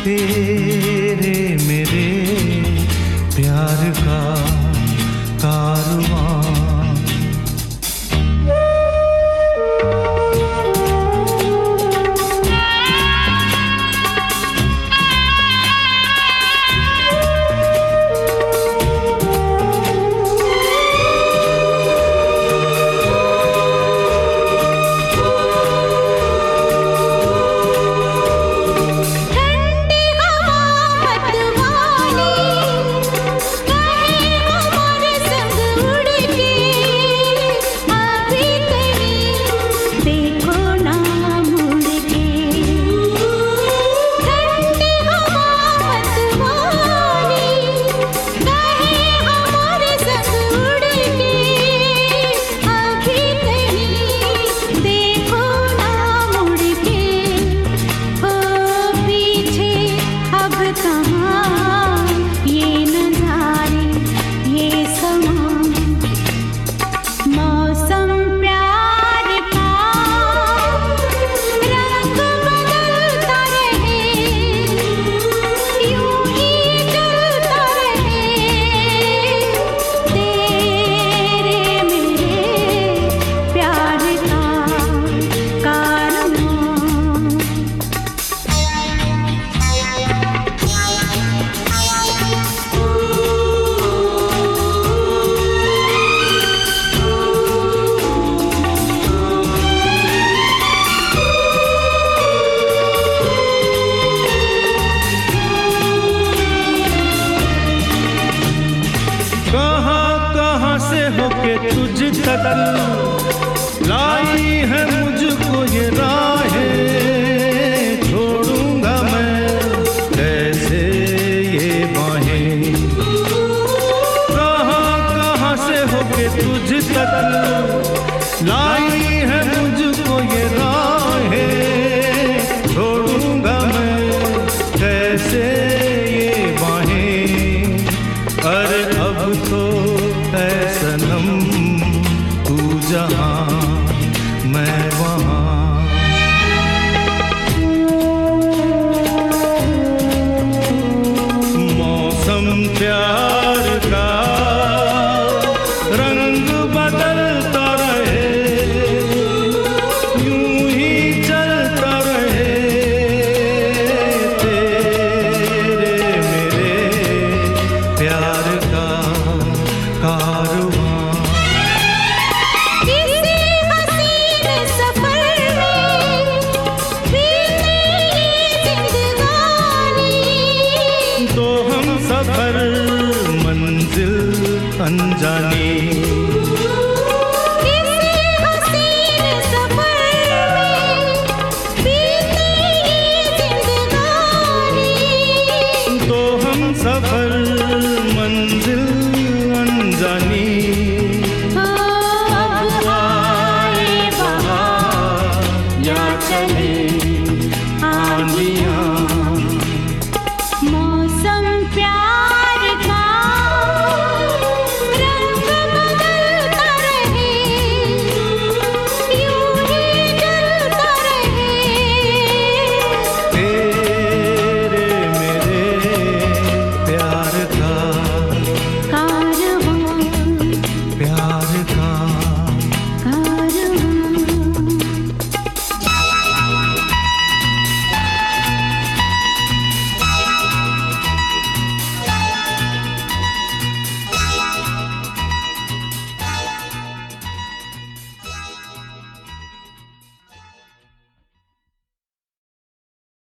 तेरे मेरे प्यार का कारवां। तुझ तक लाई है मुझको ये राहें, छोड़ूंगा मैं कैसे ये बाहें। कहाँ से होके तुझ तक लाई है मुझको ये राहें, छोड़ूंगा मैं कैसे ये बाहें। अरे अब तो है सनम तू जहाँ मैं वहाँ। मौसम प्यार का रंग बदलता रहे, यूं ही चलता रहे तेरे मेरे प्यार का कारवां। सफर मंजिल अनजानी, किसी हसीन सफर में बीते ये जिंदगानी। तो हम सफर मंजिल अनजानी। अब आए बहार या चले आंधियाँ, मौसम प्यार का रंग बदलता रहे, यूं ही जलता रहे तेरे मेरे प्यार का कारवां। प्यार का